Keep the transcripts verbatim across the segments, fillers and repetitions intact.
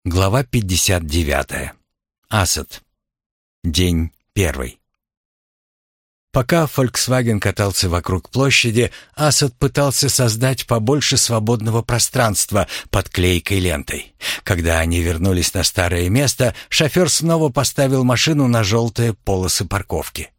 Глава пятьдесят девятая. Асад. День первый. Пока Volkswagen катался вокруг площади, Асад пытался создать побольше свободного пространства под клейкой лентой. Когда они вернулись на старое место, шофер снова поставил машину на желтые полосы парковки.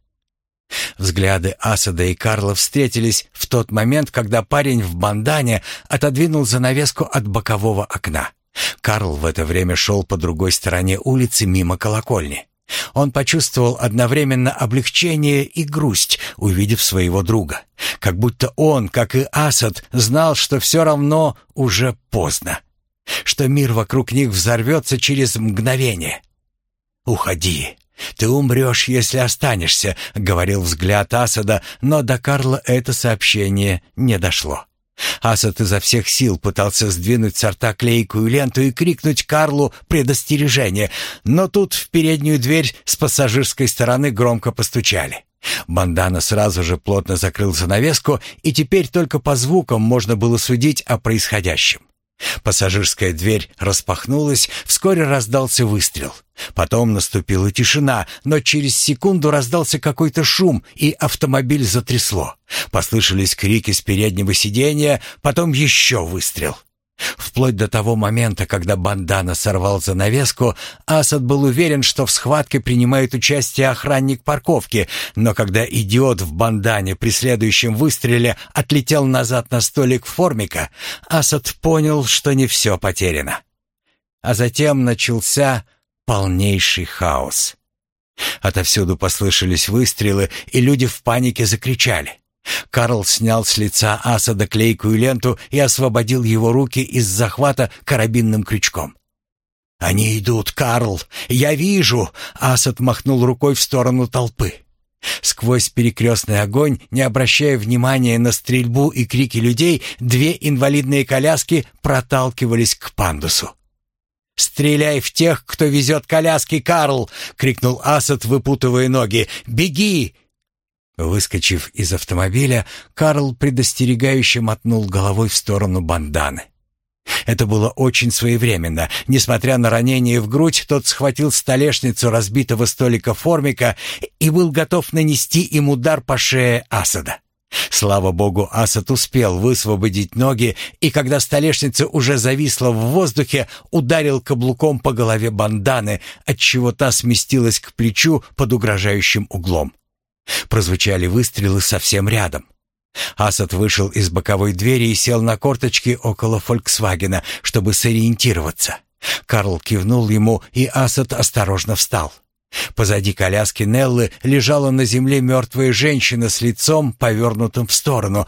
Взгляды Асада и Карла встретились в тот момент, когда парень в бандане отодвинул занавеску от бокового окна. Карл в это время шел по другой стороне улицы мимо колокольни. Он почувствовал одновременно облегчение и грусть, увидев своего друга. Как будто он, как и Асад, знал, что все равно уже поздно. Что мир вокруг них взорвется через мгновение. «Уходи, ты умрешь, если останешься», — говорил взгляд Асада, но до Карла это сообщение не дошло. Асад изо всех сил пытался сдвинуть с рта клейкую ленту и крикнуть Карлу предостережение, но тут в переднюю дверь с пассажирской стороны громко постучали. Бандана сразу же плотно закрыл занавеску, и теперь только по звукам можно было судить о происходящем. Пассажирская дверь распахнулась, вскоре раздался выстрел. Потом наступила тишина, но через секунду раздался какой-то шум, и автомобиль затрясло. Послышались крики с переднего сиденья, потом еще выстрел. Вплоть до того момента, когда Бандана сорвал занавеску, Асад был уверен, что в схватке принимает участие охранник парковки, но когда идиот в бандане при следующем выстреле отлетел назад на столик формика, Асад понял, что не все потеряно. А затем начался полнейший хаос. Отовсюду послышались выстрелы, и люди в панике закричали. Карл снял с лица Асада клейкую ленту и освободил его руки из захвата карабинным крючком. «Они идут, Карл! Я вижу!» Асад махнул рукой в сторону толпы. Сквозь перекрестный огонь, не обращая внимания на стрельбу и крики людей, две инвалидные коляски проталкивались к пандусу. «Стреляй в тех, кто везет коляски, Карл!» — крикнул Асад, выпутывая ноги. «Беги!» Выскочив из автомобиля, Карл предостерегающе мотнул головой в сторону Банданы. Это было очень своевременно. Несмотря на ранение в грудь, тот схватил столешницу разбитого столика формика и был готов нанести им удар по шее Асада. Слава богу, Асад успел высвободить ноги, и когда столешница уже зависла в воздухе, ударил каблуком по голове Банданы, отчего та сместилась к плечу под угрожающим углом. Прозвучали выстрелы совсем рядом. Асад вышел из боковой двери и сел на корточки около «Фольксвагена», чтобы сориентироваться. Карл кивнул ему, и Асад осторожно встал. Позади коляски Неллы лежала на земле мертвая женщина с лицом, повернутым в сторону.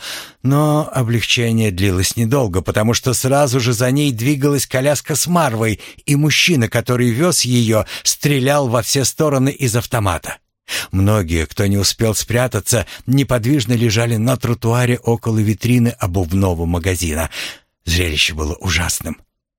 Но облегчение длилось недолго, потому что сразу же за ней двигалась коляска с Марвой, и мужчина, который вез ее, стрелял во все стороны из автомата. Многие, кто не успел спрятаться, неподвижно лежали на тротуаре около витрины обувного магазина. Зрелище было ужасным.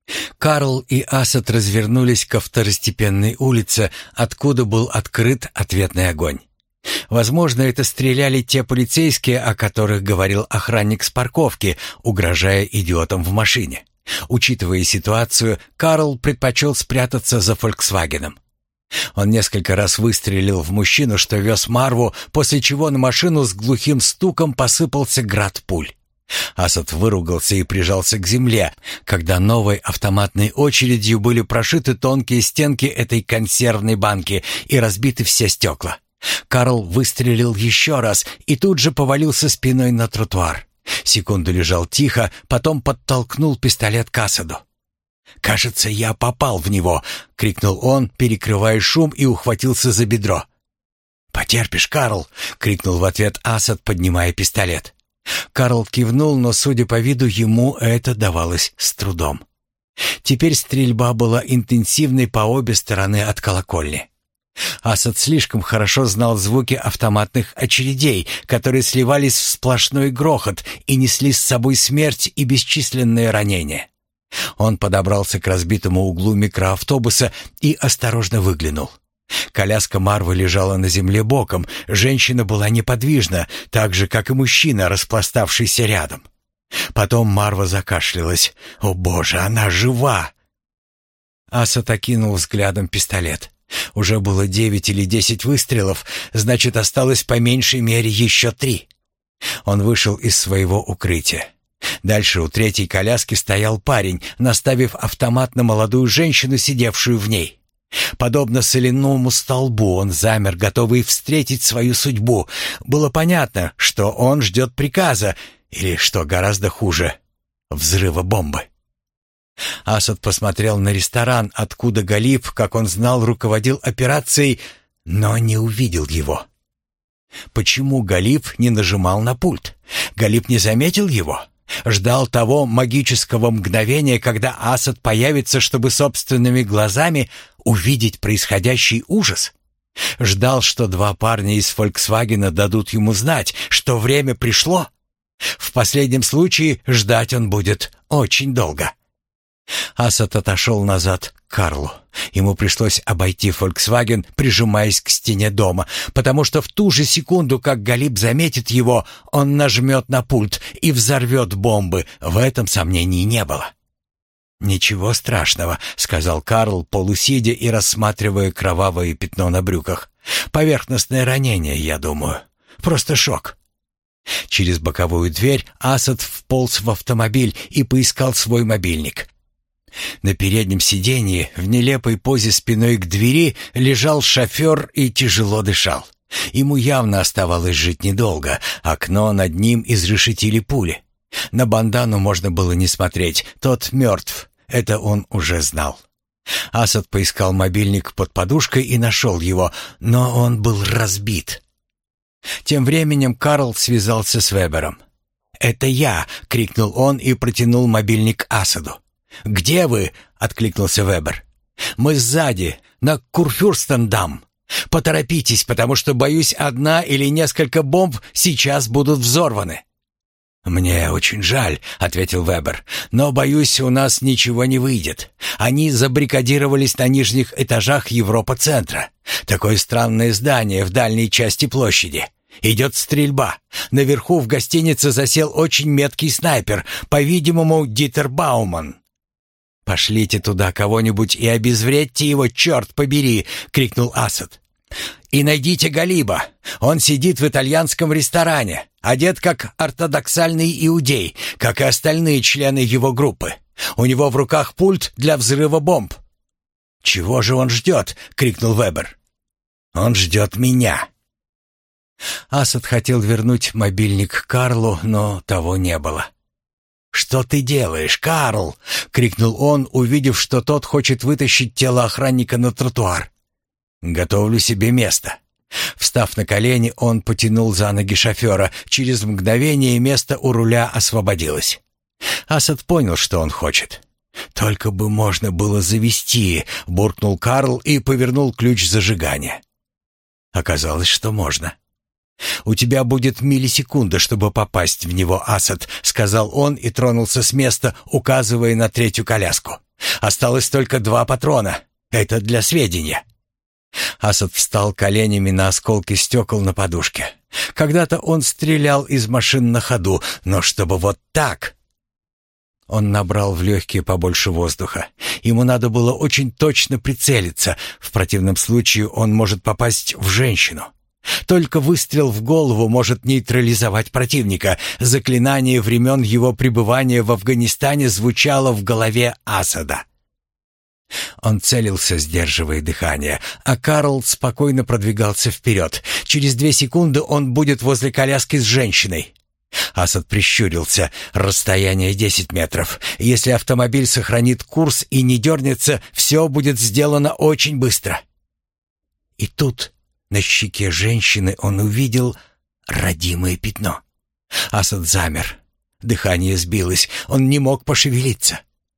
Карл и Асад развернулись ко второстепенной улице, откуда был открыт ответный огонь. Возможно, это стреляли те полицейские, о которых говорил охранник с парковки, угрожая идиотам в машине. Учитывая ситуацию, Карл предпочел спрятаться за «Фольксвагеном». Он несколько раз выстрелил в мужчину, что вез Марву, после чего на машину с глухим стуком посыпался град пуль. Асад выругался и прижался к земле, когда новой автоматной очередью были прошиты тонкие стенки этой консервной банки и разбиты все стекла. Карл выстрелил еще раз и тут же повалился спиной на тротуар. Секунду лежал тихо, потом подтолкнул пистолет к Асаду. «Кажется, я попал в него!» — крикнул он, перекрывая шум, и ухватился за бедро. «Потерпишь, Карл!» — крикнул в ответ Асад, поднимая пистолет. Карл кивнул, но, судя по виду, ему это давалось с трудом. Теперь стрельба была интенсивной по обе стороны от колокольни. Асад слишком хорошо знал звуки автоматных очередей, которые сливались в сплошной грохот и несли с собой смерть и бесчисленные ранения. Он подобрался к разбитому углу микроавтобуса и осторожно выглянул. Коляска Марвы лежала на земле боком, женщина была неподвижна, так же, как и мужчина, распластавшийся рядом. Потом Марва закашлялась. «О боже, она жива!» Асад окинул взглядом пистолет. Уже было девять или десять выстрелов, значит, осталось по меньшей мере еще три. Он вышел из своего укрытия. Дальше у третьей коляски стоял парень, наставив автомат на молодую женщину, сидевшую в ней. Подобно соляному столбу, он замер, готовый встретить свою судьбу. Было понятно, что он ждет приказа, или, что гораздо хуже, взрыва бомбы. Асад посмотрел на ресторан, откуда Галиб, как он знал, руководил операцией, но не увидел его. Почему Галиб не нажимал на пульт? Галиб не заметил его? Ждал того магического мгновения, когда Асад появится, чтобы собственными глазами увидеть происходящий ужас? Ждал, что два парня из «Фольксвагена» дадут ему знать, что время пришло? В последнем случае ждать он будет очень долго. Асад отошел назад к Карлу. Ему пришлось обойти «Фольксваген», прижимаясь к стене дома, потому что в ту же секунду, как Галиб заметит его, он нажмет на пульт и взорвет бомбы. В этом сомнений не было. «Ничего страшного», — сказал Карл, полусидя и рассматривая кровавое пятно на брюках. «Поверхностное ранение, я думаю. Просто шок». Через боковую дверь Асад вполз в автомобиль и поискал свой мобильник. На переднем сиденье, в нелепой позе спиной к двери, лежал шофер и тяжело дышал. Ему явно оставалось жить недолго. Окно над ним изрешетили пули. На бандану можно было не смотреть. Тот мертв. Это он уже знал. Асад поискал мобильник под подушкой и нашел его, но он был разбит. Тем временем Карл связался с Вебером. «Это я!» — крикнул он и протянул мобильник Асаду. «Где вы?» — откликнулся Вебер. «Мы сзади, на Курфюрстендам. Поторопитесь, потому что, боюсь, одна или несколько бомб сейчас будут взорваны». «Мне очень жаль», — ответил Вебер, «но, боюсь, у нас ничего не выйдет. Они забаррикадировались на нижних этажах Европа-центра. Такое странное здание в дальней части площади. Идет стрельба. Наверху в гостинице засел очень меткий снайпер, по-видимому, Дитер Бауман». «Пошлите туда кого-нибудь и обезвредьте его, черт побери!» — крикнул Асад. «И найдите Галиба. Он сидит в итальянском ресторане, одет как ортодоксальный иудей, как и остальные члены его группы. У него в руках пульт для взрыва бомб». «Чего же он ждет?» — крикнул Вебер. «Он ждет меня». Асад хотел вернуть мобильник Карлу, но того не было. «Что ты делаешь, Карл?» — крикнул он, увидев, что тот хочет вытащить тело охранника на тротуар. «Готовлю себе место». Встав на колени, он потянул за ноги шофера. Через мгновение место у руля освободилось. Асад понял, что он хочет. «Только бы можно было завести», — буркнул Карл и повернул ключ зажигания. Оказалось, что можно. «У тебя будет миллисекунда, чтобы попасть в него, Асад», — сказал он и тронулся с места, указывая на третью коляску. «Осталось только два патрона. Это для сведения». Асад встал коленями на осколки стекол на подушке. Когда-то он стрелял из машин на ходу, но чтобы вот так... Он набрал в легкие побольше воздуха. Ему надо было очень точно прицелиться. В противном случае он может попасть в женщину. Только выстрел в голову может нейтрализовать противника. Заклинание времен его пребывания в Афганистане звучало в голове Асада. Он целился, сдерживая дыхание, а Карл спокойно продвигался вперед. Через две секунды он будет возле коляски с женщиной. Асад прищурился. Расстояние десять метров. Если автомобиль сохранит курс и не дернется, все будет сделано очень быстро. И тут на щеке женщины он увидел родимое пятно. Асад замер. Дыхание сбилось. Он не мог пошевелиться.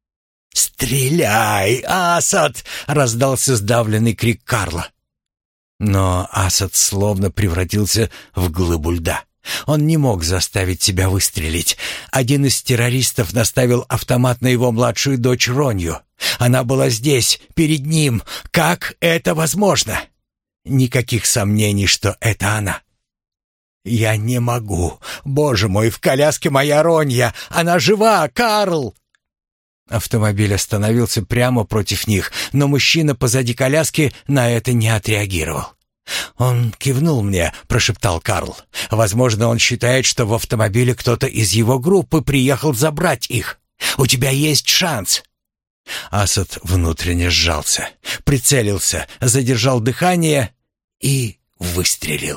«Стреляй, Асад!» — раздался сдавленный крик Карла. Но Асад словно превратился в глыбу льда. Он не мог заставить себя выстрелить. Один из террористов наставил автомат на его младшую дочь Ронью. Она была здесь, перед ним. Как это возможно? Никаких сомнений, что это она. «Я не могу. Боже мой, в коляске моя Ронья. Она жива, Карл!» Автомобиль остановился прямо против них, но мужчина позади коляски на это не отреагировал. «Он кивнул мне», — прошептал Карл. «Возможно, он считает, что в автомобиле кто-то из его группы приехал забрать их. У тебя есть шанс». Асад внутренне сжался, прицелился, задержал дыхание и выстрелил.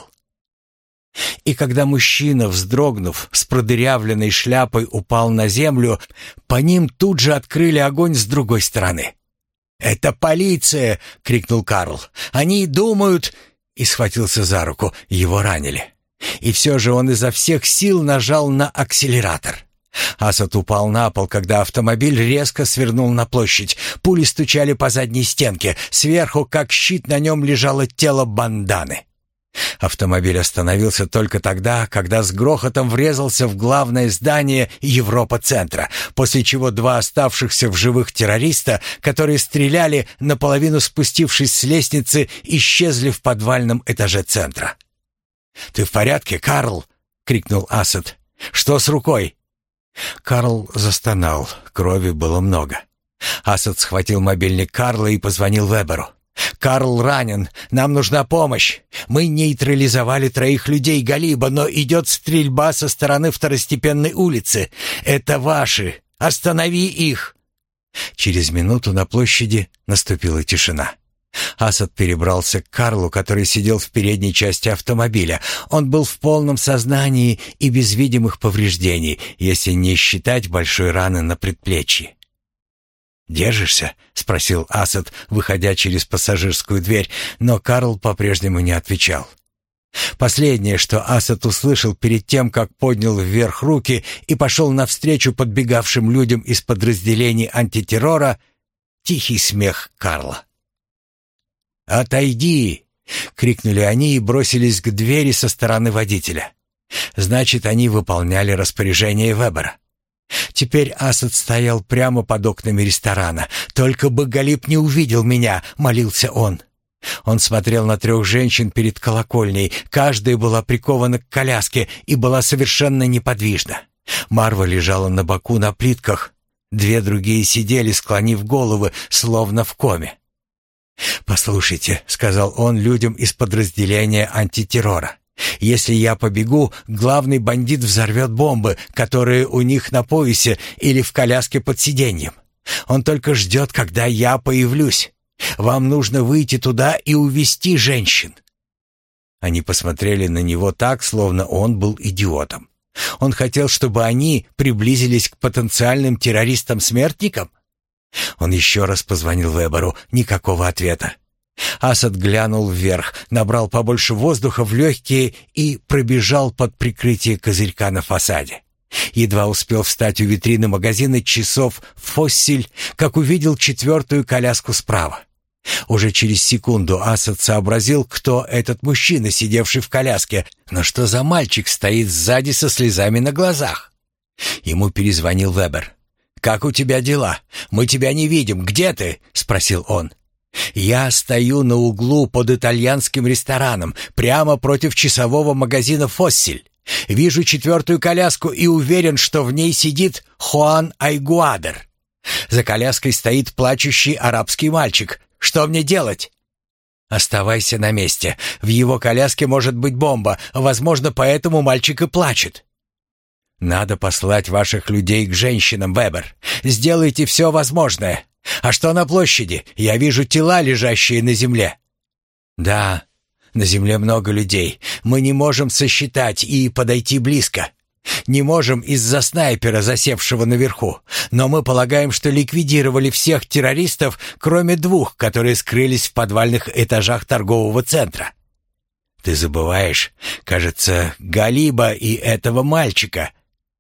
И когда мужчина, вздрогнув, с продырявленной шляпой упал на землю, по ним тут же открыли огонь с другой стороны. «Это полиция!» — крикнул Карл. «Они думают...» И схватился за руку. Его ранили. И все же он изо всех сил нажал на акселератор. Асад упал на пол, когда автомобиль резко свернул на площадь. Пули стучали по задней стенке. Сверху, как щит, на нем лежало тело банданы. Автомобиль остановился только тогда, когда с грохотом врезался в главное здание Европа-центра, после чего два оставшихся в живых террориста, которые стреляли, наполовину спустившись с лестницы, исчезли в подвальном этаже центра. «Ты в порядке, Карл?» — крикнул Асад. «Что с рукой?» Карл застонал, крови было много. Асад схватил мобильник Карла и позвонил Веберу. «Карл ранен. Нам нужна помощь. Мы нейтрализовали троих людей Галиба, но идет стрельба со стороны второстепенной улицы. Это ваши. Останови их!» Через минуту на площади наступила тишина. Асад перебрался к Карлу, который сидел в передней части автомобиля. Он был в полном сознании и без видимых повреждений, если не считать большой раны на предплечье. «Держишься?» — спросил Асад, выходя через пассажирскую дверь, но Карл по-прежнему не отвечал. Последнее, что Асад услышал перед тем, как поднял вверх руки и пошел навстречу подбегавшим людям из подразделений антитеррора, — тихий смех Карла. «Отойди!» — крикнули они и бросились к двери со стороны водителя. Значит, они выполняли распоряжение Вебера. Теперь Асад стоял прямо под окнами ресторана. «Только бы Галиб не увидел меня!» — молился он. Он смотрел на трех женщин перед колокольней. Каждая была прикована к коляске и была совершенно неподвижна. Марва лежала на боку на плитках. Две другие сидели, склонив головы, словно в коме. «Послушайте», — сказал он людям из подразделения антитеррора, «если я побегу, главный бандит взорвет бомбы, которые у них на поясе или в коляске под сиденьем. Он только ждет, когда я появлюсь. Вам нужно выйти туда и увести женщин». Они посмотрели на него так, словно он был идиотом. Он хотел, чтобы они приблизились к потенциальным террористам-смертникам? Он еще раз позвонил Веберу. Никакого ответа. Асад глянул вверх, набрал побольше воздуха в легкие и пробежал под прикрытие козырька на фасаде. Едва успел встать у витрины магазина часов «Фоссель», как увидел четвертую коляску справа. Уже через секунду Асад сообразил, кто этот мужчина, сидевший в коляске, но что за мальчик стоит сзади со слезами на глазах. Ему перезвонил Вебер. «Как у тебя дела? Мы тебя не видим. Где ты?» — спросил он. «Я стою на углу под итальянским рестораном, прямо против часового магазина «Фоссель». Вижу четвертую коляску и уверен, что в ней сидит Хуан Айгуадер. За коляской стоит плачущий арабский мальчик. Что мне делать?» «Оставайся на месте. В его коляске может быть бомба. Возможно, поэтому мальчик и плачет». «Надо послать ваших людей к женщинам, Вебер. Сделайте все возможное. А что на площади? Я вижу тела, лежащие на земле». «Да, на земле много людей. Мы не можем сосчитать и подойти близко. Не можем из-за снайпера, засевшего наверху. Но мы полагаем, что ликвидировали всех террористов, кроме двух, которые скрылись в подвальных этажах торгового центра». «Ты забываешь, кажется, Галиба и этого мальчика».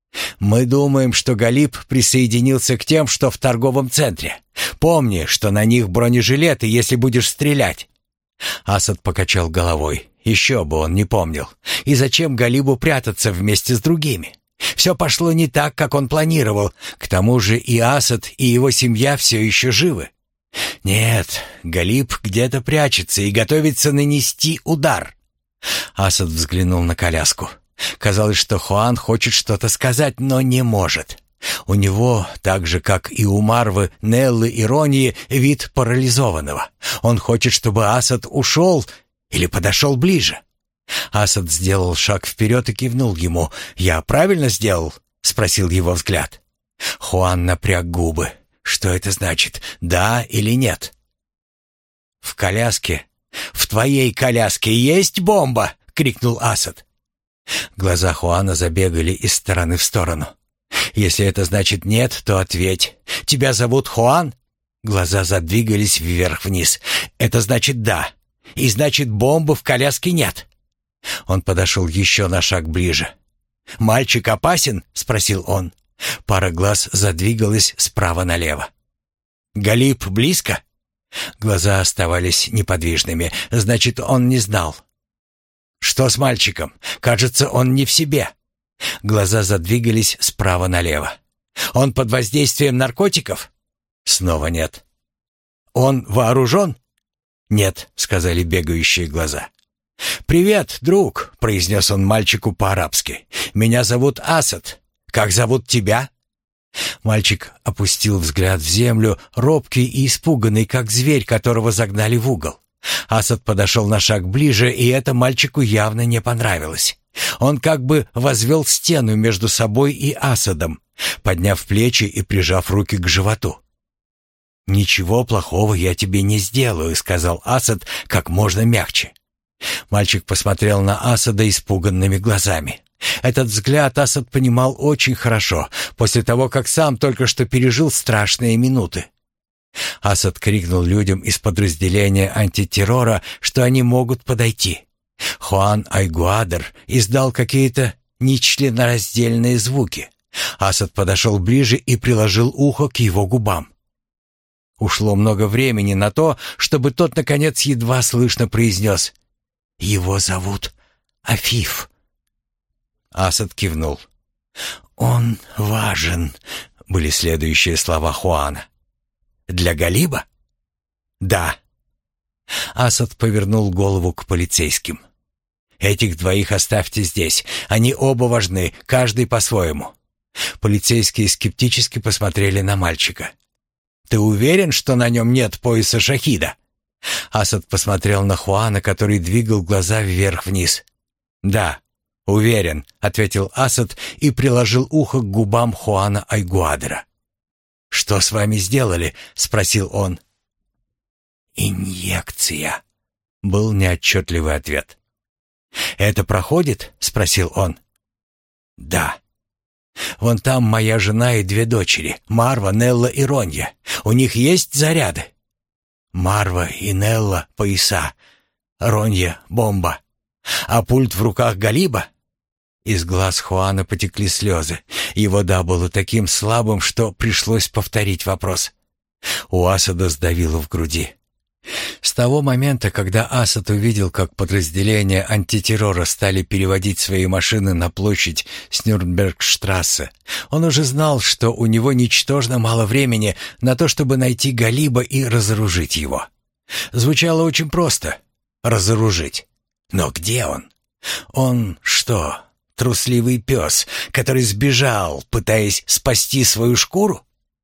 «Мы думаем, что Галиб присоединился к тем, что в торговом центре. Помни, что на них бронежилеты, если будешь стрелять». Асад покачал головой. Еще бы он не помнил. И зачем Галибу прятаться вместе с другими? Все пошло не так, как он планировал. К тому же и Асад, и его семья все еще живы. Нет, Галиб где-то прячется и готовится нанести удар. Асад взглянул на коляску. Казалось, что Хуан хочет что-то сказать, но не может. У него, так же как и у Марвы, Неллы и Роньи, вид парализованного. Он хочет, чтобы Асад ушел или подошел ближе. Асад сделал шаг вперед и кивнул ему. «Я правильно сделал?» — спросил его взгляд. Хуан напряг губы. «Что это значит? Да или нет?» «В коляске, в твоей коляске есть бомба!» — крикнул Асад. Глаза Хуана забегали из стороны в сторону. «Если это значит нет, то ответь. Тебя зовут Хуан?» Глаза задвигались вверх-вниз. «Это значит да. И значит, бомбы в коляске нет». Он подошел еще на шаг ближе. «Мальчик опасен?» — спросил он. Пара глаз задвигалась справа налево. «Галиб близко?» Глаза оставались неподвижными. Значит, он не знал. «Что с мальчиком? Кажется, он не в себе». Глаза задвигались справа налево. «Он под воздействием наркотиков?» Снова нет. «Он вооружен?» «Нет», — сказали бегающие глаза. «Привет, друг», — произнес он мальчику по-арабски. «Меня зовут Асад. Как зовут тебя?» Мальчик опустил взгляд в землю, робкий и испуганный, как зверь, которого загнали в угол. Асад подошел на шаг ближе, и это мальчику явно не понравилось. Он как бы возвел стену между собой и Асадом, подняв плечи и прижав руки к животу. «Ничего плохого я тебе не сделаю», — сказал Асад как можно мягче. Мальчик посмотрел на Асада испуганными глазами. Этот взгляд Асад понимал очень хорошо, после того, как сам только что пережил страшные минуты. Асад крикнул людям из подразделения антитеррора, что они могут подойти. Хуан Айгуадер издал какие-то нечленораздельные звуки. Асад подошел ближе и приложил ухо к его губам. Ушло много времени на то, чтобы тот, наконец, едва слышно произнес: «Его зовут Афиф». Асад кивнул. «Он важен», — были следующие слова Хуана. «Для Галиба?» «Да». Асад повернул голову к полицейским. «Этих двоих оставьте здесь. Они оба важны, каждый по-своему». Полицейские скептически посмотрели на мальчика. «Ты уверен, что на нем нет пояса шахида?» Асад посмотрел на Хуана, который двигал глаза вверх-вниз. «Да, уверен», — ответил Асад и приложил ухо к губам Хуана Айгуадера. «Что с вами сделали?» — спросил он. «Инъекция», — был неотчетливый ответ. «Это проходит?» — спросил он. «Да». «Вон там моя жена и две дочери, Марва, Нелла и Ронья. У них есть заряды?» «Марва и Нелла — пояса, Ронья — бомба. А пульт в руках Галиба?» Из глаз Хуана потекли слезы. Его «да» было таким слабым, что пришлось повторить вопрос. У Асада сдавило в груди. С того момента, когда Асад увидел, как подразделения антитеррора стали переводить свои машины на площадь с Нюрнбергштрассе, он уже знал, что у него ничтожно мало времени на то, чтобы найти Галиба и разоружить его. Звучало очень просто — разоружить. Но где он? Он что, трусливый пес, который сбежал, пытаясь спасти свою шкуру?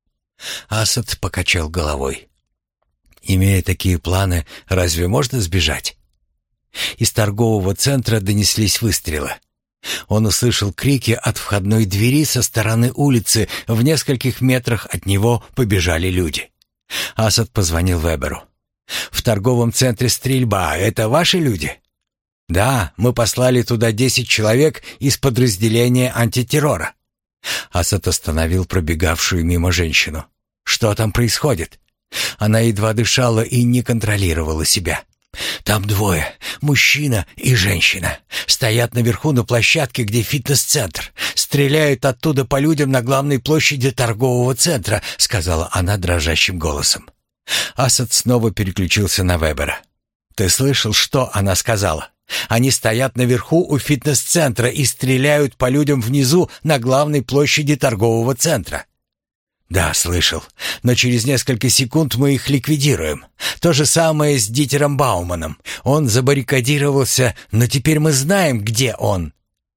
Асад покачал головой. Имея такие планы, разве можно сбежать? Из торгового центра донеслись выстрелы. Он услышал крики от входной двери со стороны улицы. В нескольких метрах от него побежали люди. Асад позвонил Веберу. «В торговом центре стрельба. Это ваши люди?» «Да, мы послали туда десять человек из подразделения антитеррора». Асад остановил пробегавшую мимо женщину. «Что там происходит?» Она едва дышала и не контролировала себя. «Там двое, мужчина и женщина. Стоят наверху на площадке, где фитнес-центр. Стреляют оттуда по людям на главной площади торгового центра», — сказала она дрожащим голосом. Асад снова переключился на Вебера. «Ты слышал, что она сказала? Они стоят наверху у фитнес-центра и стреляют по людям внизу на главной площади торгового центра». «Да, слышал. Но через несколько секунд мы их ликвидируем. То же самое с Дитером Бауманом. Он забаррикадировался, но теперь мы знаем, где он».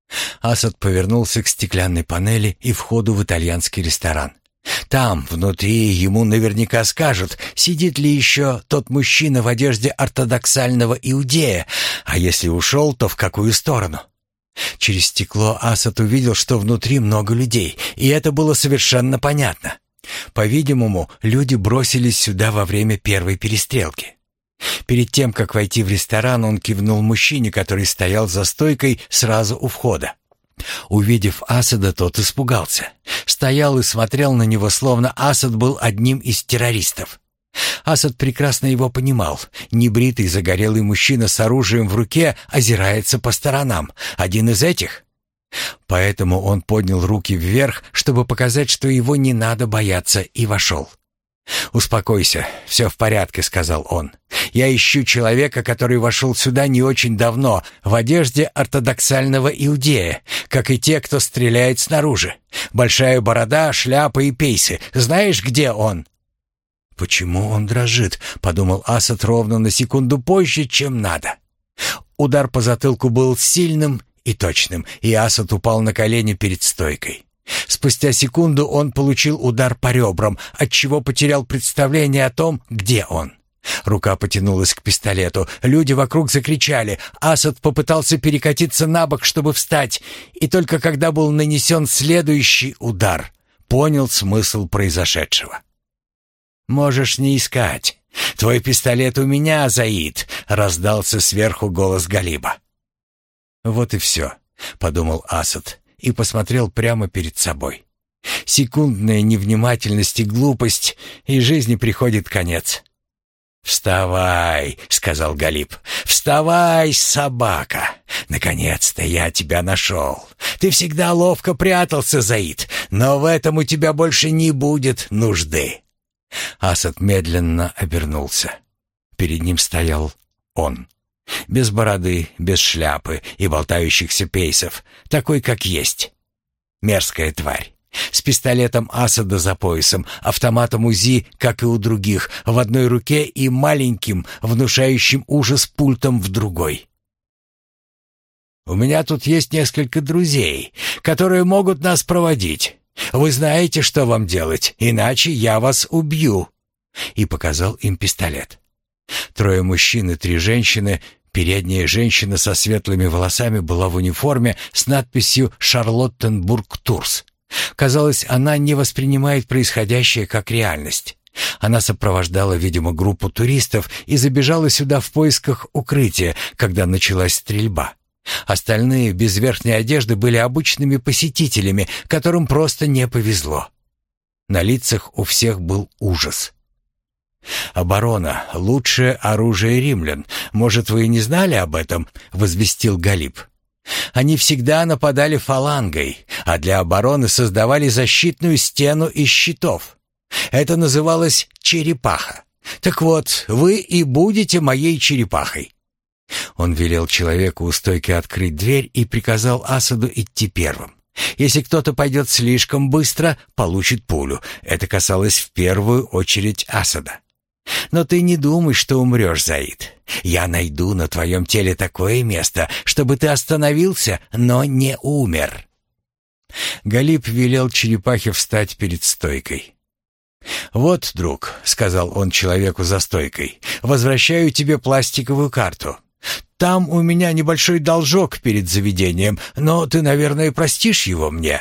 Асад повернулся к стеклянной панели и входу в итальянский ресторан. Там, внутри, ему наверняка скажут, сидит ли еще тот мужчина в одежде ортодоксального иудея, а если ушел, то в какую сторону. Через стекло Асад увидел, что внутри много людей, и это было совершенно понятно. По-видимому, люди бросились сюда во время первой перестрелки. Перед тем, как войти в ресторан, он кивнул мужчине, который стоял за стойкой сразу у входа. Увидев Асада, тот испугался. Стоял и смотрел на него, словно Асад был одним из террористов. Асад прекрасно его понимал. Небритый загорелый мужчина с оружием в руке озирается по сторонам. Один из этих? Поэтому он поднял руки вверх, чтобы показать, что его не надо бояться, и вошел. «Успокойся, все в порядке», — сказал он. «Я ищу человека, который вошел сюда не очень давно, в одежде ортодоксального иудея, как и те, кто стреляет снаружи. Большая борода, шляпа и пейсы. Знаешь, где он?» «Почему он дрожит?» — подумал Асад ровно на секунду позже, чем надо. Удар по затылку был сильным и точным, и Асад упал на колени перед стойкой. Спустя секунду он получил удар по ребрам, отчего потерял представление о том, где он. Рука потянулась к пистолету. Люди вокруг закричали. Асад попытался перекатиться на бок, чтобы встать, и только когда был нанесен следующий удар, понял смысл произошедшего. «Можешь не искать. Твой пистолет у меня, Заид», — раздался сверху голос Галиба. «Вот и все», — подумал Асад и посмотрел прямо перед собой. Секундная невнимательность и глупость, и жизни приходит конец. «Вставай», — сказал Галиб. «Вставай, собака! Наконец-то я тебя нашел. Ты всегда ловко прятался, Заид, но в этом у тебя больше не будет нужды». Асад медленно обернулся. Перед ним стоял он. Без бороды, без шляпы и болтающихся пейсов, такой, как есть. Мерзкая тварь. С пистолетом Асада за поясом, автоматом УЗИ, как и у других, в одной руке и маленьким, внушающим ужас пультом в другой. «У меня тут есть несколько друзей, которые могут нас проводить. Вы знаете, что вам делать, иначе я вас убью». И показал им пистолет. Трое мужчин и три женщины. Передняя женщина со светлыми волосами была в униформе с надписью «Шарлоттенбург Турс». Казалось, она не воспринимает происходящее как реальность. Она сопровождала, видимо, группу туристов и забежала сюда в поисках укрытия, когда началась стрельба. Остальные без верхней одежды были обычными посетителями, которым просто не повезло. На лицах у всех был ужас. «Оборона — лучшее оружие римлян. Может, вы и не знали об этом?» — возвестил Галиб. «Они всегда нападали фалангой, а для обороны создавали защитную стену из щитов. Это называлось черепаха. Так вот, вы и будете моей черепахой». Он велел человеку у стойки открыть дверь и приказал Асаду идти первым. Если кто-то пойдет слишком быстро, получит пулю. Это касалось в первую очередь Асада. «Но ты не думай, что умрешь, Заид. Я найду на твоем теле такое место, чтобы ты остановился, но не умер». Галиб велел черепахе встать перед стойкой. «Вот, друг», — сказал он человеку за стойкой, — «возвращаю тебе пластиковую карту. Там у меня небольшой должок перед заведением, но ты, наверное, простишь его мне».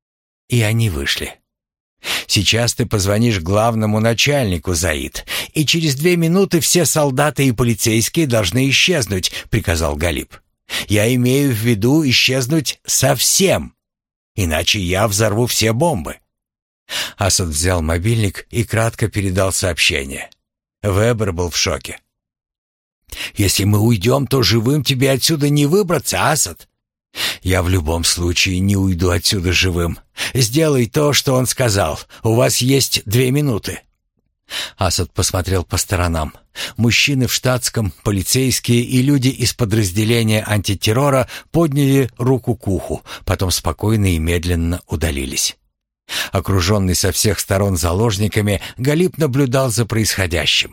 И они вышли. «Сейчас ты позвонишь главному начальнику, Заид, и через две минуты все солдаты и полицейские должны исчезнуть», — приказал Галиб. «Я имею в виду исчезнуть совсем, иначе я взорву все бомбы». Асад взял мобильник и кратко передал сообщение. Вебер был в шоке. «Если мы уйдем, то живым тебе отсюда не выбраться, Асад». «Я в любом случае не уйду отсюда живым. Сделай то, что он сказал. У вас есть две минуты». Асад посмотрел по сторонам. Мужчины в штатском, полицейские и люди из подразделения антитеррора подняли руку к уху, потом спокойно и медленно удалились. Окруженный со всех сторон заложниками, Галиб наблюдал за происходящим.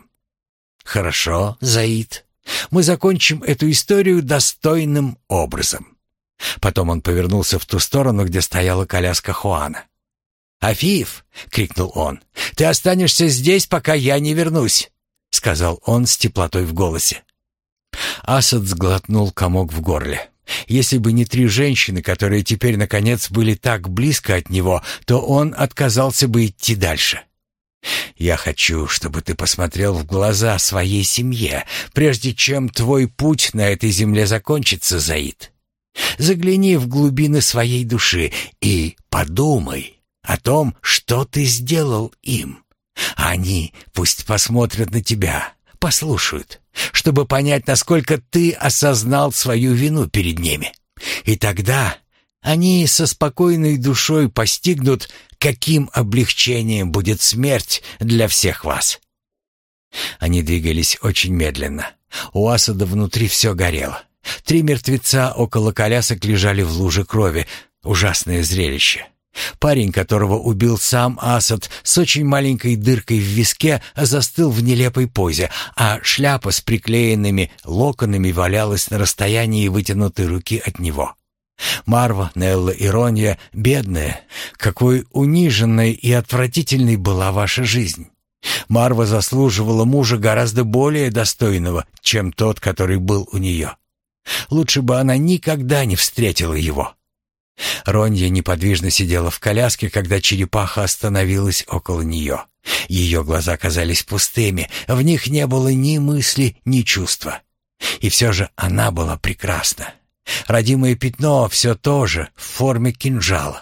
«Хорошо, Заид, мы закончим эту историю достойным образом. Потом он повернулся в ту сторону, где стояла коляска Хуана. «Афиф!» — крикнул он. «Ты останешься здесь, пока я не вернусь!» — сказал он с теплотой в голосе. Асад сглотнул комок в горле. Если бы не три женщины, которые теперь, наконец, были так близко от него, то он отказался бы идти дальше. «Я хочу, чтобы ты посмотрел в глаза своей семье, прежде чем твой путь на этой земле закончится, Заид. Загляни в глубины своей души и подумай о том, что ты сделал им. Они пусть посмотрят на тебя, послушают, чтобы понять, насколько ты осознал свою вину перед ними. И тогда они со спокойной душой постигнут, каким облегчением будет смерть для всех вас». Они двигались очень медленно. У Асада внутри все горело. Три мертвеца около колясок лежали в луже крови. Ужасное зрелище. Парень, которого убил сам Асад, с очень маленькой дыркой в виске, застыл в нелепой позе, а шляпа с приклеенными локонами валялась на расстоянии вытянутой руки от него. Марва, Нелла и Ронья, бедная, какой униженной и отвратительной была ваша жизнь. Марва заслуживала мужа гораздо более достойного, чем тот, который был у нее. Лучше бы она никогда не встретила его. Ронья неподвижно сидела в коляске, когда черепаха остановилась около нее. Ее глаза казались пустыми, в них не было ни мысли, ни чувства. И все же она была прекрасна. Родимое пятно все то же, в форме кинжала.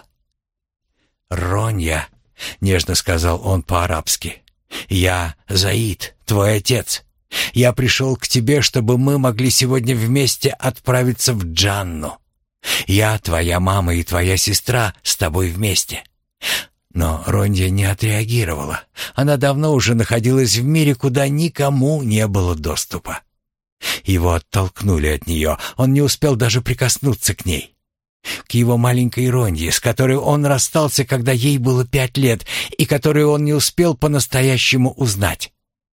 «Ронья», — нежно сказал он по-арабски, — «я Заид, твой отец. Я пришел к тебе, чтобы мы могли сегодня вместе отправиться в Джанну. Я, твоя мама и твоя сестра с тобой вместе». Но Ронья не отреагировала. Она давно уже находилась в мире, куда никому не было доступа. Его оттолкнули от нее, он не успел даже прикоснуться к ней. К его маленькой Ронье, с которой он расстался, когда ей было пять лет, и которую он не успел по-настоящему узнать.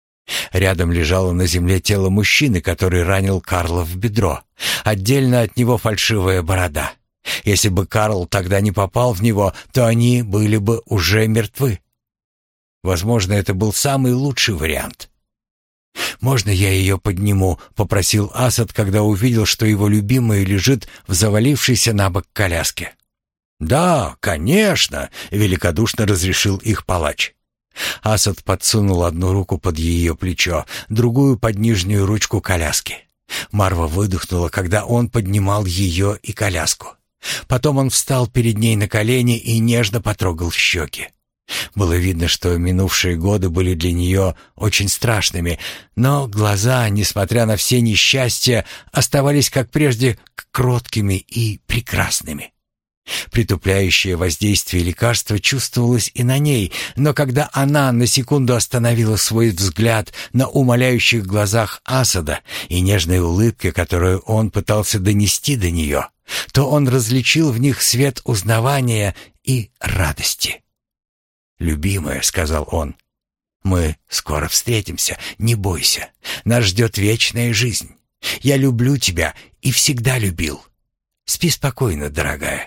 Рядом лежало на земле тело мужчины, который ранил Карла в бедро. Отдельно от него фальшивая борода. Если бы Карл тогда не попал в него, то они были бы уже мертвы. Возможно, это был самый лучший вариант. «Можно я ее подниму?» — попросил Асад, когда увидел, что его любимая лежит в завалившейся на бок коляске. «Да, конечно!» — великодушно разрешил их палач. Асад подсунул одну руку под ее плечо, другую под нижнюю ручку коляски. Марва выдохнула, когда он поднимал ее и коляску. Потом он встал перед ней на колени и нежно потрогал щеки. Было видно, что минувшие годы были для нее очень страшными, но глаза, несмотря на все несчастья, оставались, как прежде, кроткими и прекрасными. Притупляющее воздействие лекарства чувствовалось и на ней, но когда она на секунду остановила свой взгляд на умоляющих глазах Асада и нежной улыбке, которую он пытался донести до нее, то он различил в них свет узнавания и радости. «Любимая», — сказал он, — «мы скоро встретимся, не бойся. Нас ждет вечная жизнь. Я люблю тебя и всегда любил. Спи спокойно, дорогая».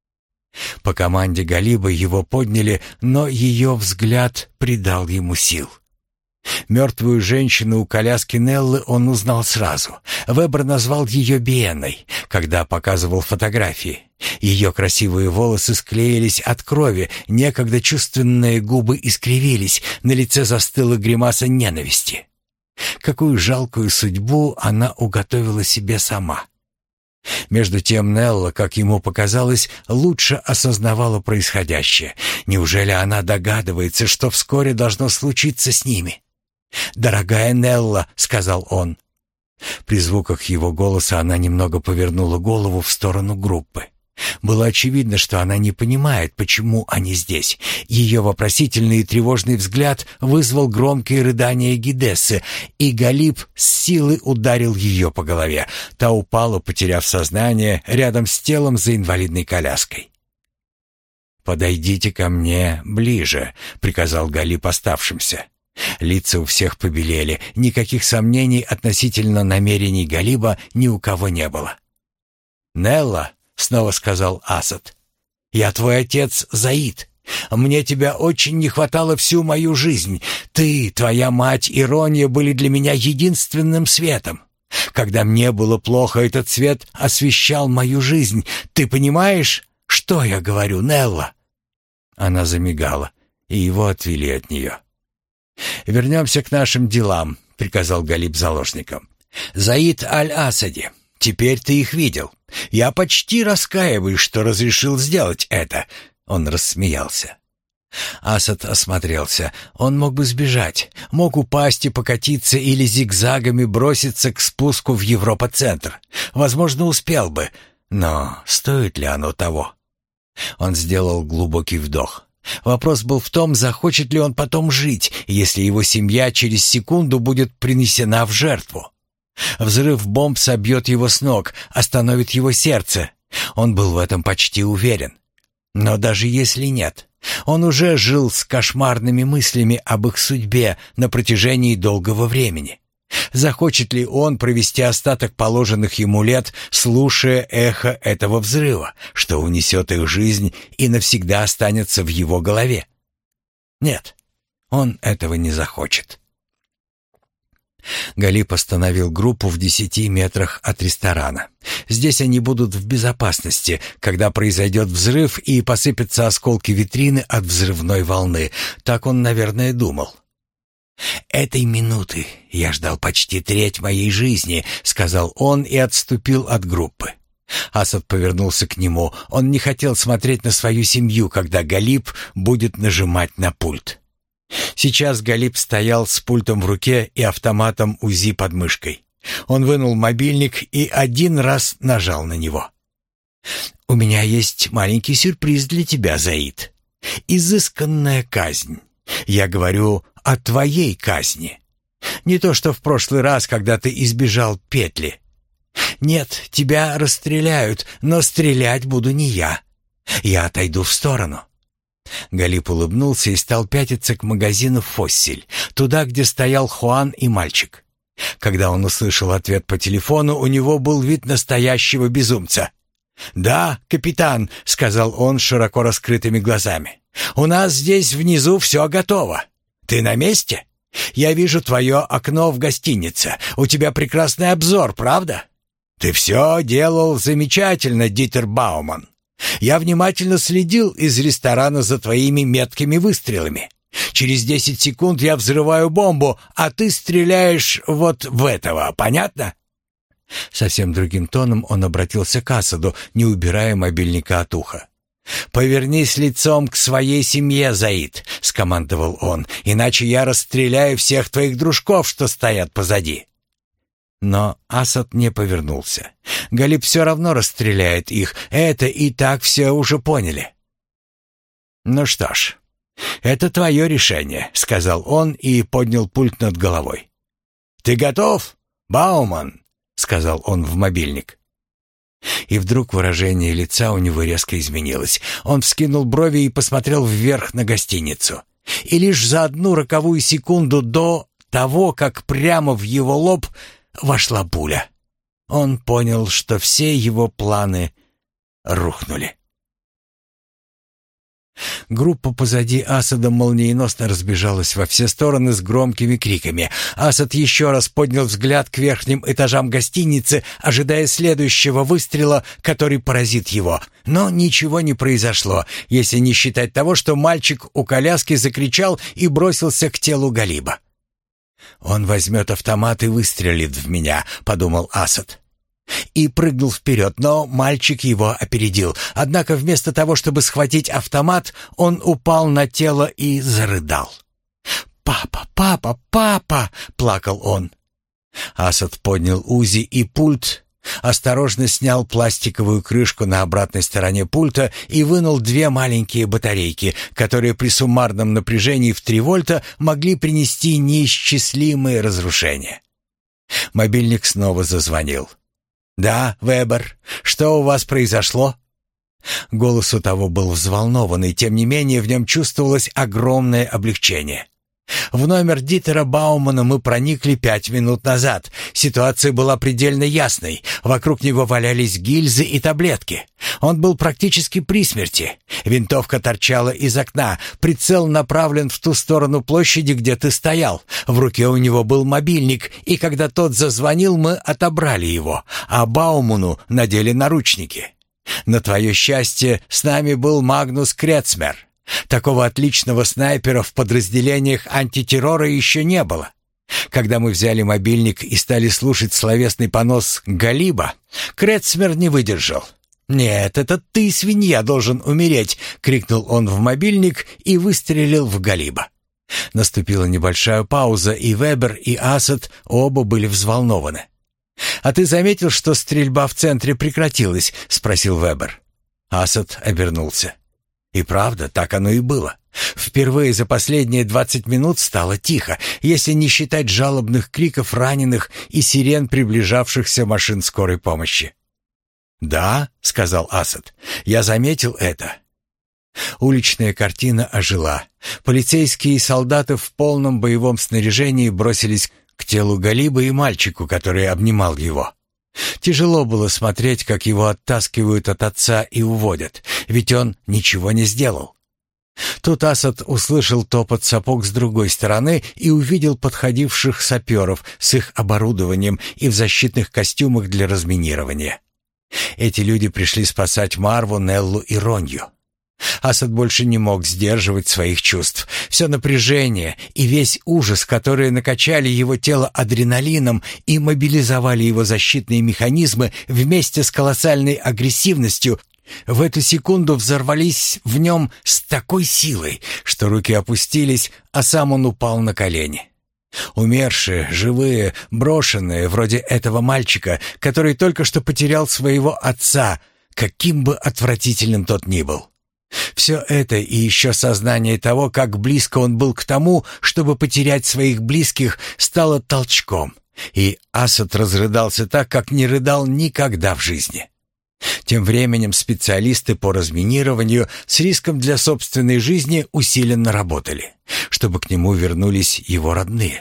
По команде Галиба его подняли, но ее взгляд придал ему сил. Мертвую женщину у коляски Неллы он узнал сразу. Вебер назвал ее Биенной, когда показывал фотографии. Ее красивые волосы склеились от крови, некогда чувственные губы искривились, на лице застыла гримаса ненависти. Какую жалкую судьбу она уготовила себе сама. Между тем Нелла, как ему показалось, лучше осознавала происходящее. Неужели она догадывается, что вскоре должно случиться с ними? «Дорогая Нелла», — сказал он. При звуках его голоса она немного повернула голову в сторону группы. Было очевидно, что она не понимает, почему они здесь. Ее вопросительный и тревожный взгляд вызвал громкие рыдания Гидессы, и Галиб с силой ударил ее по голове. Та упала, потеряв сознание, рядом с телом за инвалидной коляской. «Подойдите ко мне ближе», — приказал Галиб оставшимся. Лица у всех побелели, никаких сомнений относительно намерений Галиба ни у кого не было. «Нелла», — снова сказал Асад. «Я твой отец Заид. Мне тебя очень не хватало всю мою жизнь. Ты, твоя мать и Ронья были для меня единственным светом. Когда мне было плохо, этот свет освещал мою жизнь. Ты понимаешь, что я говорю, Нелла?» Она замигала, и его отвели от нее. «Вернемся к нашим делам», — приказал Галиб заложникам. «Заид аль-Асади, теперь ты их видел. Я почти раскаиваюсь, что разрешил сделать это». Он рассмеялся. Асад осмотрелся. Он мог бы сбежать, мог упасть и покатиться или зигзагами броситься к спуску в Европа-центр. Возможно, успел бы, но стоит ли оно того? Он сделал глубокий вдох. Вопрос был в том, захочет ли он потом жить, если его семья через секунду будет принесена в жертву. Взрыв бомб собьет его с ног, остановит его сердце. Он был в этом почти уверен. Но даже если нет, он уже жил с кошмарными мыслями об их судьбе на протяжении долгого времени. Захочет ли он провести остаток положенных ему лет, слушая эхо этого взрыва, что унесет их жизнь и навсегда останется в его голове? Нет, он этого не захочет. Галиб остановил группу в десяти метрах от ресторана. Здесь они будут в безопасности, когда произойдет взрыв и посыпятся осколки витрины от взрывной волны. Так он, наверное, думал. «Этой минуты я ждал почти треть моей жизни», — сказал он и отступил от группы. Асад повернулся к нему. Он не хотел смотреть на свою семью, когда Галиб будет нажимать на пульт. Сейчас Галиб стоял с пультом в руке и автоматом УЗИ под мышкой. Он вынул мобильник и один раз нажал на него. «У меня есть маленький сюрприз для тебя, Заид. Изысканная казнь. Я говорю о твоей казни. Не то, что в прошлый раз, когда ты избежал петли. Нет, тебя расстреляют, но стрелять буду не я. Я отойду в сторону». Галиб улыбнулся и стал пятиться к магазину «Фоссель», туда, где стоял Хуан и мальчик. Когда он услышал ответ по телефону, у него был вид настоящего безумца. «Да, капитан», — сказал он широко раскрытыми глазами. «У нас здесь внизу все готово. Ты на месте? Я вижу твое окно в гостинице. У тебя прекрасный обзор, правда? Ты все делал замечательно, Дитер Бауман. Я внимательно следил из ресторана за твоими меткими выстрелами. Через десять секунд я взрываю бомбу, а ты стреляешь вот в этого, понятно?» Совсем другим тоном он обратился к Асаду, не убирая мобильника от уха. «Повернись лицом к своей семье, Заид», — скомандовал он, «иначе я расстреляю всех твоих дружков, что стоят позади». Но Асад не повернулся. Галиб все равно расстреляет их, это и так все уже поняли. «Ну что ж, это твое решение», — сказал он и поднял пульт над головой. «Ты готов, Бауман?» — сказал он в мобильник. И вдруг выражение лица у него резко изменилось. Он вскинул брови и посмотрел вверх на гостиницу. И лишь за одну роковую секунду до того, как прямо в его лоб вошла пуля, он понял, что все его планы рухнули. Группа позади Асада молниеносно разбежалась во все стороны с громкими криками. Асад еще раз поднял взгляд к верхним этажам гостиницы, ожидая следующего выстрела, который поразит его. Но ничего не произошло, если не считать того, что мальчик у коляски закричал и бросился к телу Галиба. «Он возьмет автомат и выстрелит в меня», — подумал Асад. И прыгнул вперед, но мальчик его опередил. Однако вместо того, чтобы схватить автомат, он упал на тело и зарыдал. «Папа, папа, папа!» — плакал он. Асад поднял УЗИ и пульт, осторожно снял пластиковую крышку на обратной стороне пульта и вынул две маленькие батарейки, которые при суммарном напряжении в три вольта могли принести неисчислимые разрушения. Мобильник снова зазвонил. «Да, Вебер, что у вас произошло?» Голос у того был взволнованный, тем не менее в нем чувствовалось огромное облегчение. В номер Дитера Баумана мы проникли пять минут назад. Ситуация была предельно ясной. Вокруг него валялись гильзы и таблетки. Он был практически при смерти. Винтовка торчала из окна. Прицел направлен в ту сторону площади, где ты стоял. В руке у него был мобильник, и когда тот зазвонил, мы отобрали его, а Бауману надели наручники. На твое счастье, с нами был Магнус Крецмер. Такого отличного снайпера в подразделениях антитеррора еще не было. Когда мы взяли мобильник и стали слушать словесный понос Галиба, Крецмер не выдержал. «Нет, это ты, свинья, должен умереть!» — крикнул он в мобильник и выстрелил в Галиба. Наступила небольшая пауза, и Вебер, и Асад оба были взволнованы. «А ты заметил, что стрельба в центре прекратилась?» — спросил Вебер. Асад обернулся. И правда, так оно и было. Впервые за последние двадцать минут стало тихо, если не считать жалобных криков раненых и сирен приближавшихся машин скорой помощи. «Да», — сказал Асад, — «я заметил это». Уличная картина ожила. Полицейские и солдаты в полном боевом снаряжении бросились к телу Галиба и мальчику, который обнимал его. Тяжело было смотреть, как его оттаскивают от отца и уводят, ведь он ничего не сделал. Тут Асад услышал топот сапог с другой стороны и увидел подходивших саперов с их оборудованием и в защитных костюмах для разминирования. Эти люди пришли спасать Марву, Неллу и Ронью. Асад больше не мог сдерживать своих чувств. Все напряжение и весь ужас, которые накачали его тело адреналином и мобилизовали его защитные механизмы вместе с колоссальной агрессивностью, в эту секунду взорвались в нем с такой силой, что руки опустились, а сам он упал на колени. Умершие, живые, брошенные, вроде этого мальчика, который только что потерял своего отца, каким бы отвратительным тот ни был. Все это и еще сознание того, как близко он был к тому, чтобы потерять своих близких, стало толчком, и Асад разрыдался так, как не рыдал никогда в жизни. Тем временем специалисты по разминированию с риском для собственной жизни усиленно работали, чтобы к нему вернулись его родные.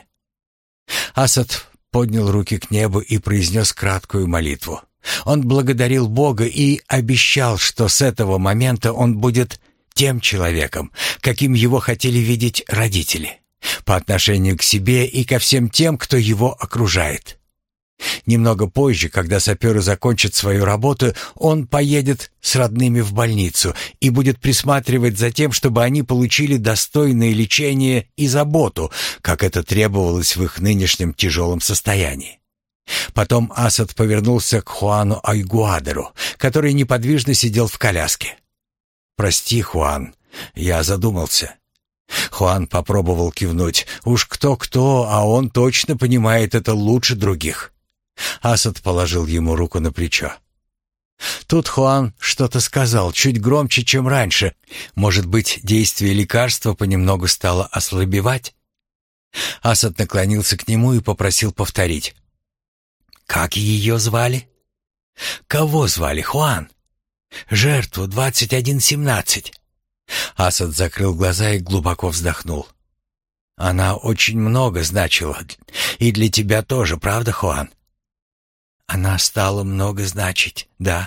Асад поднял руки к небу и произнес краткую молитву. Он благодарил Бога и обещал, что с этого момента он будет тем человеком, каким его хотели видеть родители, по отношению к себе и ко всем тем, кто его окружает. Немного позже, когда саперы закончат свою работу, он поедет с родными в больницу и будет присматривать за тем, чтобы они получили достойное лечение и заботу, как это требовалось в их нынешнем тяжелом состоянии. Потом Асад повернулся к Хуану Айгуадеру, который неподвижно сидел в коляске. «Прости, Хуан, я задумался». Хуан попробовал кивнуть. Уж кто-кто, а он точно понимает это лучше других. Асад положил ему руку на плечо. Тут Хуан что-то сказал, чуть громче, чем раньше. Может быть, действие лекарства понемногу стало ослабевать? Асад наклонился к нему и попросил повторить. «Как ее звали?» «Кого звали, Хуан?» «Жертву двадцать один семнадцать». Асад закрыл глаза и глубоко вздохнул. «Она очень много значила. И для тебя тоже, правда, Хуан?» «Она стала много значить, да».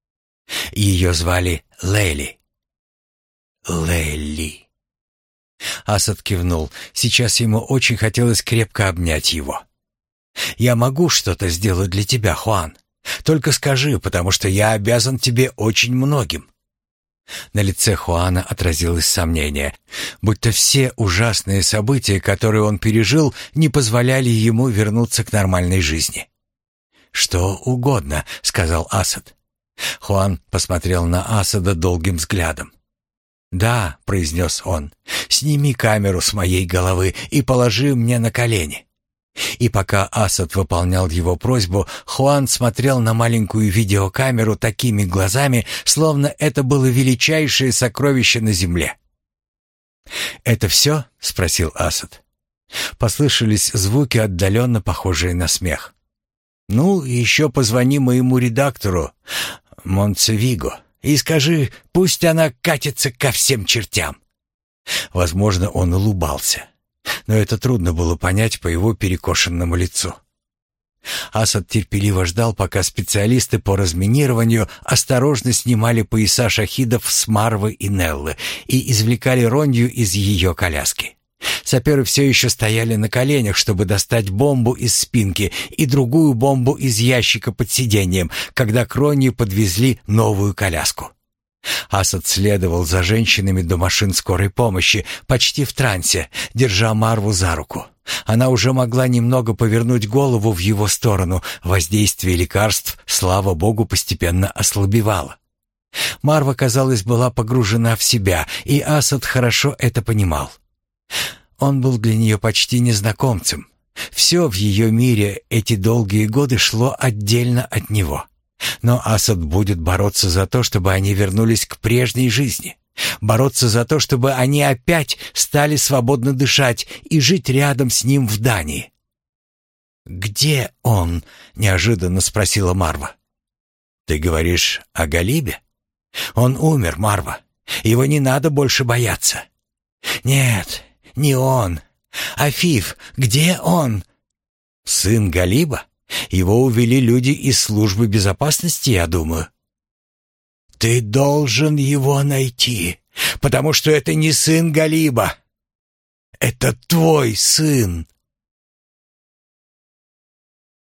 Ее звали Лейли. Лейли. Асад кивнул. Сейчас ему очень хотелось крепко обнять его. «Я могу что-то сделать для тебя, Хуан. Только скажи, потому что я обязан тебе очень многим». На лице Хуана отразилось сомнение, будто все ужасные события, которые он пережил, не позволяли ему вернуться к нормальной жизни. «Что угодно», — сказал Асад. Хуан посмотрел на Асада долгим взглядом. «Да», — произнес он, — «сними камеру с моей головы и положи мне на колени». И пока Асад выполнял его просьбу, Хуан смотрел на маленькую видеокамеру такими глазами, словно это было величайшее сокровище на земле. «Это все?» — спросил Асад. Послышались звуки, отдаленно похожие на смех. «Ну, еще позвони моему редактору, Монтсевиго, и скажи, пусть она катится ко всем чертям». Возможно, он улыбался. но это трудно было понять по его перекошенному лицу. Асад терпеливо ждал, пока специалисты по разминированию осторожно снимали пояса шахидов с Марвы и Неллы и извлекали Ронью из ее коляски. Саперы все еще стояли на коленях, чтобы достать бомбу из спинки и другую бомбу из ящика под сиденьем, когда к Ронье подвезли новую коляску. Асад следовал за женщинами до машин скорой помощи, почти в трансе, держа Марву за руку. Она уже могла немного повернуть голову в его сторону. Воздействие лекарств, слава богу, постепенно ослабевало. Марва, казалось, была погружена в себя, и Асад хорошо это понимал. Он был для нее почти незнакомцем. Все в ее мире эти долгие годы шло отдельно от него. Но Асад будет бороться за то, чтобы они вернулись к прежней жизни. Бороться за то, чтобы они опять стали свободно дышать и жить рядом с ним в Дании. «Где он?» — неожиданно спросила Марва. «Ты говоришь о Галибе? Он умер, Марва. Его не надо больше бояться». «Нет, не он. Афиф, где он?» «Сын Галиба? Его увели люди из службы безопасности, я думаю». «Ты должен его найти, потому что это не сын Галиба. Это твой сын».